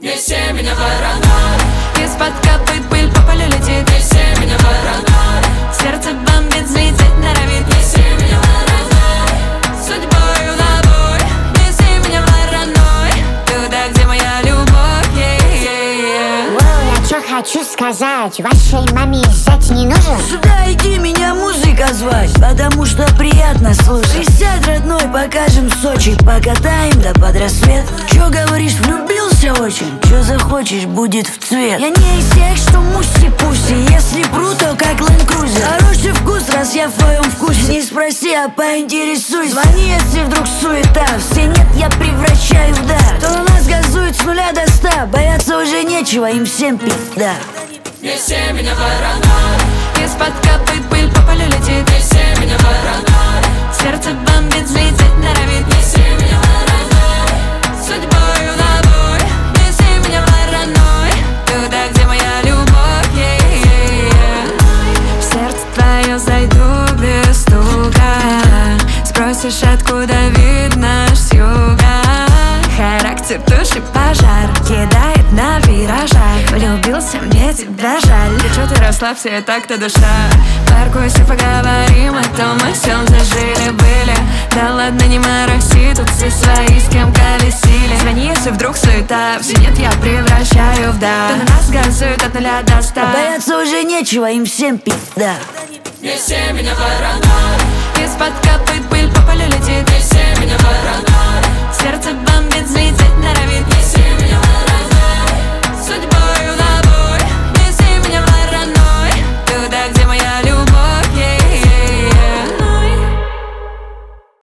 Неси меня паранойя. Из-под копыт пыль по полю летит. Неси меня паранойя. Сердце бомбит, взлететь норовит. Неси меня паранойя. Судьбою на бой. Неси меня паранойя. Туда, где моя любовь. Я чё хочу сказать, вашей маме езжать не нужен. Сюда иди меня музыка звать, потому что приятно слушать. Присядь, родной, покажем Сочи, покатаем да под рассвет. Чё говоришь, влюбился очень? Чё захочешь, будет в цвет. Я не из тех, что муси-пуси, если пру, то как Land Cruiser. Хороший вкус, раз я в твоем вкусе. Не спроси, а поинтересуйся. Звони, если вдруг суета. Все нет, я превращаю в дар. Кто на нас газует с 0 до 100, бояться уже нечего, им всем пизда. Неси меня паранойя. Из-под копыт пыль по полю летит. Неси меня паранойя. Сердце бомбит, взлететь норовит. Неси меня паранойя. Судьбою на бой. Неси меня паранойя. Туда, где моя любовь. В сердце твое зайду без стука. Спросишь, откуда видно с юга. Характер туши пожар, кидает на виражах. Влюбился, мне тебя жаль. Да чё ты расслабься, и так-то душа. Паркуйся, поговорим о том, о сём зажили-были. Да ладно, не мороси, тут все свои, с кем колесили. Звони, если вдруг суета, все нет, я превращаю в да. Кто на нас газует от 0 до 100. Бояться уже нечего, им всем пизда. Неси меня паранойя. Из-под копыт пыль по полю летит. Неси меня паранойя. Сердце